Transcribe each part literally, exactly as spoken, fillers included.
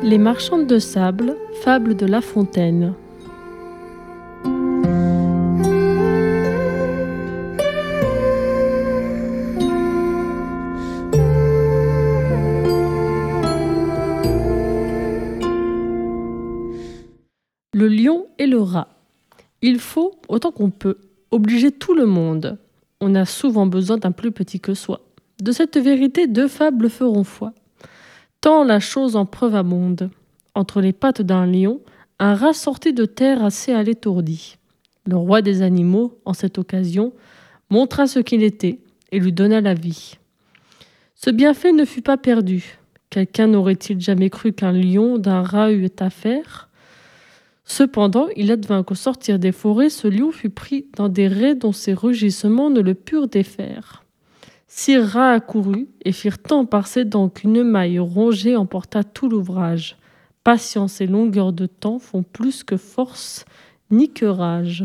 Les marchandes de sable, fable de La Fontaine. Le lion et le rat. Il faut, autant qu'on peut, obliger tout le monde. On a souvent besoin d'un plus petit que soi. De cette vérité, deux fables feront foi. Tant la chose en preuve abonde. Entre les pattes d'un lion, un rat sorti de terre assez à l'étourdi. Le roi des animaux, en cette occasion, montra ce qu'il était et lui donna la vie. Ce bienfait ne fut pas perdu. Quelqu'un n'aurait-il jamais cru qu'un lion d'un rat eût affaire ? Cependant, il advint qu'au sortir des forêts, ce lion fut pris dans des rets dont ses rugissements ne le purent défaire. Six rats accourus et firent tant par ses dents qu'une maille rongée emporta tout l'ouvrage. Patience et longueur de temps font plus que force ni que rage.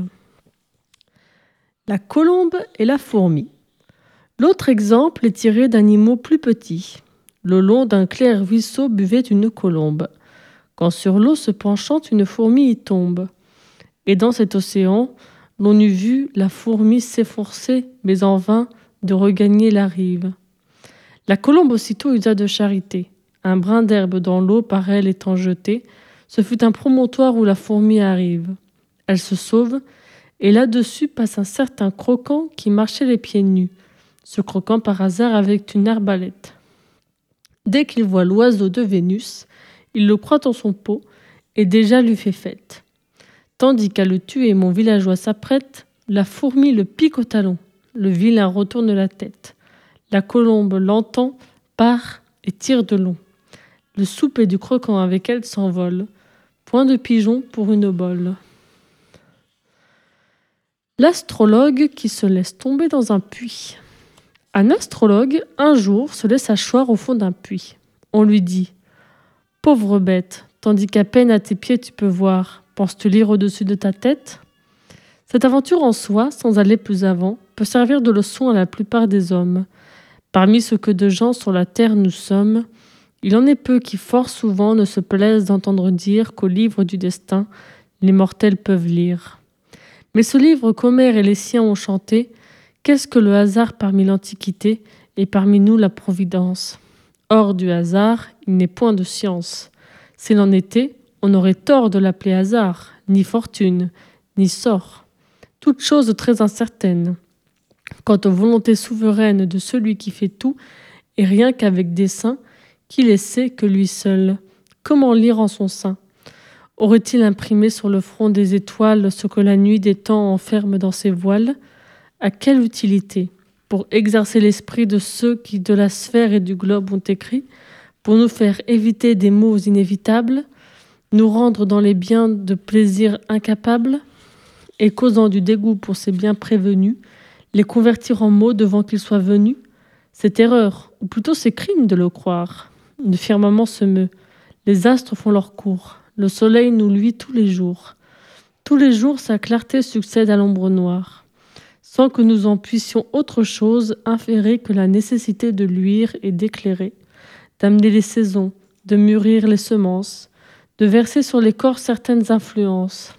La colombe et la fourmi. L'autre exemple est tiré d'animaux plus petits. Le long d'un clair ruisseau buvait une colombe. Quand sur l'eau se penchant, une fourmi y tombe. Et dans cet océan, l'on eût vu la fourmi s'efforcer, mais en vain, de regagner la rive. La colombe aussitôt usa de charité. Un brin d'herbe dans l'eau par elle étant jeté, ce fut un promontoire où la fourmi arrive. Elle se sauve, et là-dessus passe un certain croquant qui marchait les pieds nus. Ce croquant par hasard avec une arbalète. Dès qu'il voit l'oiseau de Vénus, il le croit en son pot, et déjà lui fait fête. Tandis qu'à le tuer mon villageois s'apprête, la fourmi le pique au talon. Le vilain retourne la tête. La colombe l'entend, part et tire de long. Le souper du croquant avec elle s'envole. Point de pigeon pour une obole. L'astrologue qui se laisse tomber dans un puits. Un astrologue, un jour, se laisse choir au fond d'un puits. On lui dit « Pauvre bête, tandis qu'à peine à tes pieds tu peux voir, penses-tu lire au-dessus de ta tête ?» Cette aventure en soi, sans aller plus avant, peut servir de leçon à la plupart des hommes. Parmi ce que de gens sur la terre nous sommes, il en est peu qui fort souvent ne se plaisent d'entendre dire qu'au livre du destin, les mortels peuvent lire. Mais ce livre qu'Homère et les siens ont chanté, qu'est-ce que le hasard parmi l'Antiquité et parmi nous la Providence ? Hors du hasard, il n'est point de science. S'il en était, on aurait tort de l'appeler hasard, ni fortune, ni sort. Toute chose très incertaine. Quant aux volontés souveraines de celui qui fait tout, et rien qu'avec dessein, qui les sait que lui seul. Comment lire en son sein ? Aurait-il imprimé sur le front des étoiles ce que la nuit des temps enferme dans ses voiles ? À quelle utilité ? Pour exercer l'esprit de ceux qui de la sphère et du globe ont écrit, pour nous faire éviter des maux inévitables, nous rendre dans les biens de plaisirs incapables, et causant du dégoût pour ces biens prévenus, les convertir en maux devant qu'ils soient venus ? C'est erreur, ou plutôt c'est crime de le croire. Le firmament se meut, les astres font leur cours, le soleil nous luit tous les jours. Tous les jours sa clarté succède à l'ombre noire, sans que nous en puissions autre chose inférer que la nécessité de luire et d'éclairer, d'amener les saisons, de mûrir les semences, de verser sur les corps certaines influences.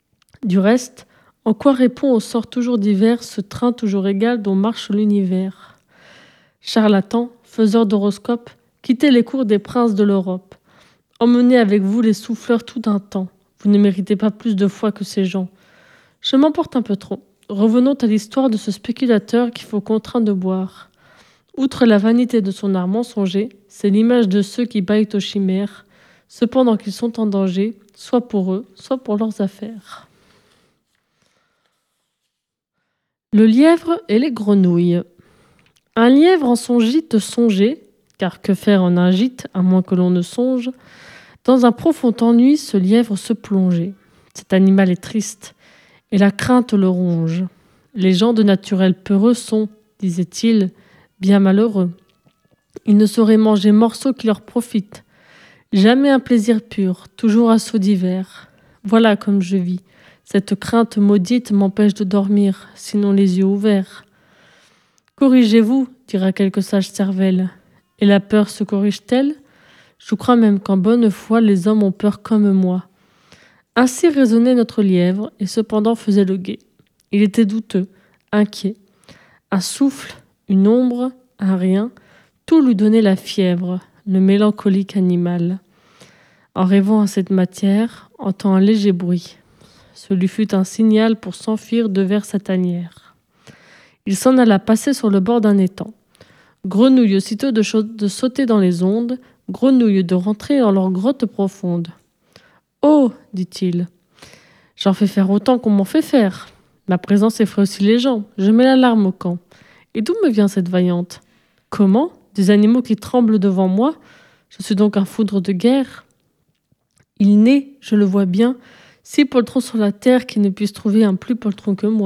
Du reste, en quoi répond aux sorts toujours divers ce train toujours égal dont marche l'univers ? Charlatans, faiseurs d'horoscopes, quittez les cours des princes de l'Europe. Emmenez avec vous les souffleurs tout d'un temps. Vous ne méritez pas plus de foi que ces gens. Je m'emporte un peu trop. Revenons à l'histoire de ce spéculateur qu'il faut contraindre de boire. Outre la vanité de son art mensonger, c'est l'image de ceux qui baillent aux chimères, cependant qu'ils sont en danger, soit pour eux, soit pour leurs affaires. Le lièvre et les grenouilles. Un lièvre en son gîte songeait, car que faire en un gîte, à moins que l'on ne songe, dans un profond ennui, ce lièvre se plongeait. Cet animal est triste, et la crainte le ronge. Les gens de naturel peureux sont, disait-il, bien malheureux. Ils ne sauraient manger morceaux qui leur profitent. Jamais un plaisir pur, toujours assauts divers. Voilà comme je vis. Cette crainte maudite m'empêche de dormir, sinon les yeux ouverts. Corrigez-vous, dira quelque sage cervelle. Et la peur se corrige-t-elle ? Je crois même qu'en bonne foi, les hommes ont peur comme moi. » Ainsi raisonnait notre lièvre, et cependant faisait le guet. Il était douteux, inquiet. Un souffle, une ombre, un rien, tout lui donnait la fièvre, le mélancolique animal. En rêvant à cette matière, entend un léger bruit. Ce lui fut un signal pour s'enfuir devers sa tanière. Il s'en alla passer sur le bord d'un étang. Grenouille aussitôt de, cha- de sauter dans les ondes, grenouille de rentrer dans leur grotte profonde. « Oh !» dit-il, « j'en fais faire autant qu'on m'en fait faire. Ma présence effraie aussi les gens, je mets l'alarme au camp. Et d'où me vient cette vaillante ? Comment ? Des animaux qui tremblent devant moi ? Je suis donc un foudre de guerre. Il n'est, je le vois bien, six poltrons sur la terre qui ne puissent trouver un plus poltron que moi. »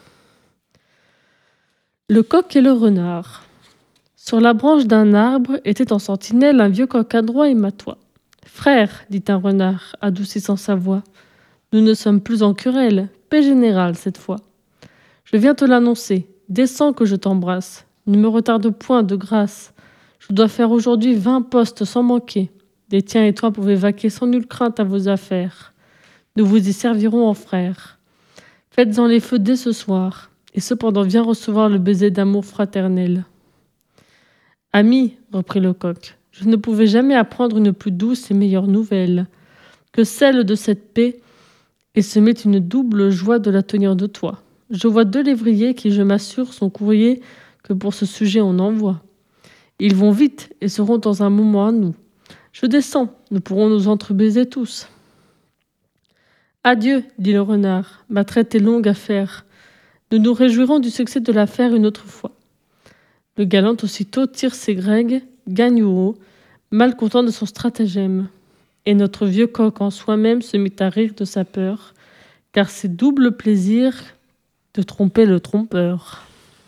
Le coq et le renard. Sur la branche d'un arbre était en sentinelle un vieux coq adroit et matois. « Frère, dit un renard, adoucissant sa voix, nous ne sommes plus en querelle, paix générale cette fois. Je viens te l'annoncer, descends que je t'embrasse, ne me retarde point de grâce. Je dois faire aujourd'hui vingt postes sans manquer. Des tiens et toi pouvez vaquer sans nulle crainte à vos affaires. Nous vous y servirons en frères. Faites-en les feux dès ce soir, et cependant viens recevoir le baiser d'amour fraternel. » « Ami, reprit le coq, je ne pouvais jamais apprendre une plus douce et meilleure nouvelle que celle de cette paix, et se met une double joie de la tenir de toi. Je vois deux lévriers qui, je m'assure, sont courriers que pour ce sujet on envoie. Ils vont vite et seront dans un moment à nous. Je descends, nous pourrons nous entrebaiser tous. »« Adieu, dit le renard, ma traite est longue à faire. Nous nous réjouirons du succès de l'affaire une autre fois. » Le galant aussitôt tire ses grègues, gagne au haut, mal content de son stratagème. Et notre vieux coq en soi-même se mit à rire de sa peur, car c'est double plaisir de tromper le trompeur.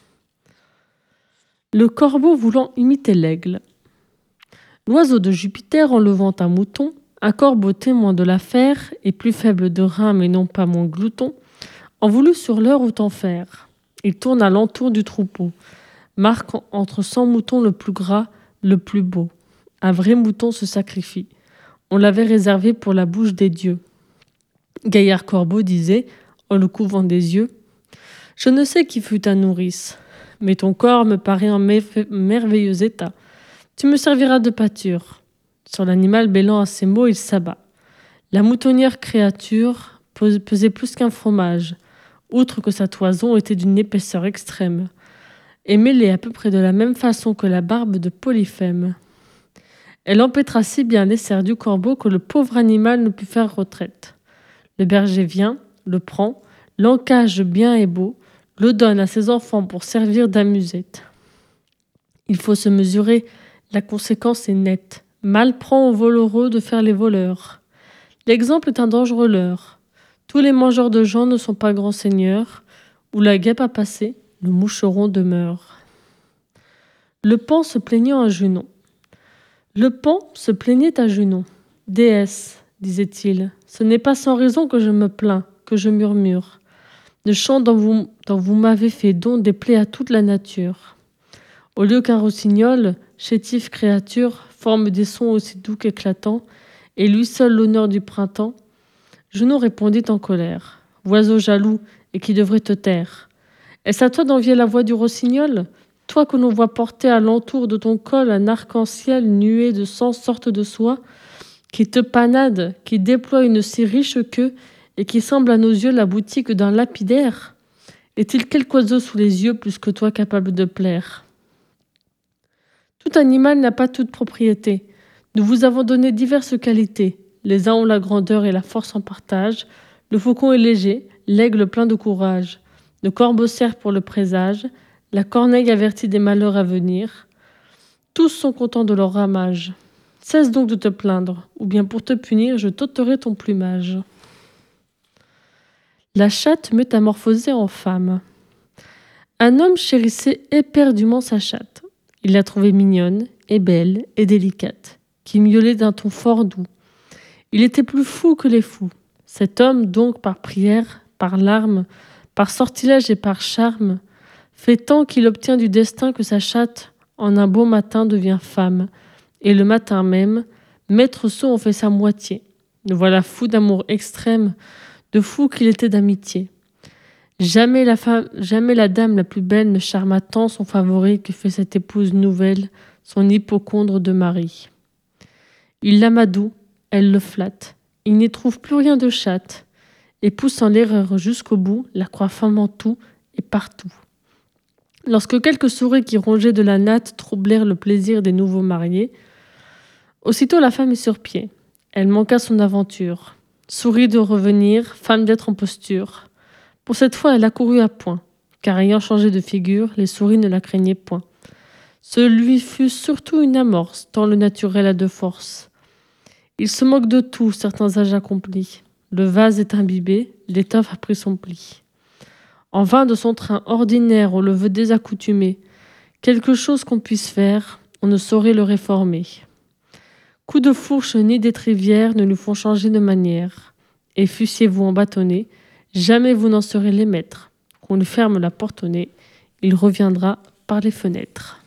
Le corbeau voulant imiter l'aigle. L'oiseau de Jupiter enlevant un mouton, un corbeau témoin de l'affaire, et plus faible de rein mais non pas moins glouton, en voulut sur l'heure autant faire. Il tourne à l'entour du troupeau, marque entre cent moutons le plus gras, le plus beau. Un vrai mouton se sacrifie. On l'avait réservé pour la bouche des dieux. Gaillard Corbeau disait, en le couvant des yeux, « Je ne sais qui fut ta nourrice, mais ton corps me paraît en merveilleux état. Tu me serviras de pâture. » Sur l'animal bêlant à ces mots, il s'abat. La moutonnière créature pesait plus qu'un fromage, outre que sa toison était d'une épaisseur extrême, et mêlée à peu près de la même façon que la barbe de Polyphème. Elle empêtra si bien les serres du corbeau que le pauvre animal ne put faire retraite. Le berger vient, le prend, l'encage bien et beau, le donne à ses enfants pour servir d'amusette. Il faut se mesurer, la conséquence est nette. Mal prend aux voleureux de faire les voleurs. L'exemple est un dangereux leurre. Tous les mangeurs de gens ne sont pas grands seigneurs. Où la guêpe a passé, le moucheron demeure. Le paon se plaignant à Junon. Le paon se plaignait à Junon. « Déesse, disait-il, ce n'est pas sans raison que je me plains, que je murmure. Le chant dont vous, dont vous m'avez fait don déplaît à toute la nature. Au lieu qu'un rossignol, chétif créature, forme des sons aussi doux qu'éclatants, et lui seul l'honneur du printemps, Junon répondit en colère. « Oiseau jaloux, et qui devrait te taire. Est-ce à toi d'envier la voix du rossignol, toi que l'on voit porter à l'entour de ton col un arc-en-ciel nué de cent sortes de soies, qui te panade, qui déploie une si riche queue, et qui semble à nos yeux la boutique d'un lapidaire? Est-il quelque oiseau sous les yeux plus que toi capable de plaire? Tout animal n'a pas toute propriété. Nous vous avons donné diverses qualités. Les uns ont la grandeur et la force en partage. Le faucon est léger, l'aigle plein de courage. Le corbeau sert pour le présage. La corneille avertit des malheurs à venir. Tous sont contents de leur ramage. Cesse donc de te plaindre, ou bien pour te punir, je t'ôterai ton plumage. » La chatte métamorphosée en femme. Un homme chérissait éperdument sa chatte. Il la trouvait mignonne, et belle, et délicate, qui miaulait d'un ton fort doux. Il était plus fou que les fous. Cet homme, donc, par prière, par larmes, par sortilège et par charme, fait tant qu'il obtient du destin que sa chatte, en un beau matin, devient femme, et le matin même, Maître Sot en fait sa moitié. Le voilà fou d'amour extrême, de fou qu'il était d'amitié. Jamais la, femme, jamais la dame la plus belle ne charma tant son favori que fait cette épouse nouvelle, son hypocondre de mari. Il l'amadoue, elle le flatte. Il n'y trouve plus rien de chatte, et poussant l'erreur jusqu'au bout, la croit femme en tout et partout. Lorsque quelques souris qui rongeaient de la natte troublèrent le plaisir des nouveaux mariés, aussitôt la femme est sur pied. Elle manqua son aventure. Souris de revenir, femme d'être en posture. Pour cette fois, elle accourut à point, car ayant changé de figure, les souris ne la craignaient point. Ce lui fut surtout une amorce, tant le naturel a de force. Il se moque de tout, certains âges accomplis. Le vase est imbibé, l'étoffe a pris son pli. En vain de son train ordinaire, on le veut désaccoutumer. Quelque chose qu'on puisse faire, on ne saurait le réformer. Coups de fourche ni d'étrivière ne lui font changer de manière. Et fussiez-vous en bâtonnet, jamais vous n'en serez les maîtres. Qu'on lui ferme la porte au nez, il reviendra par les fenêtres.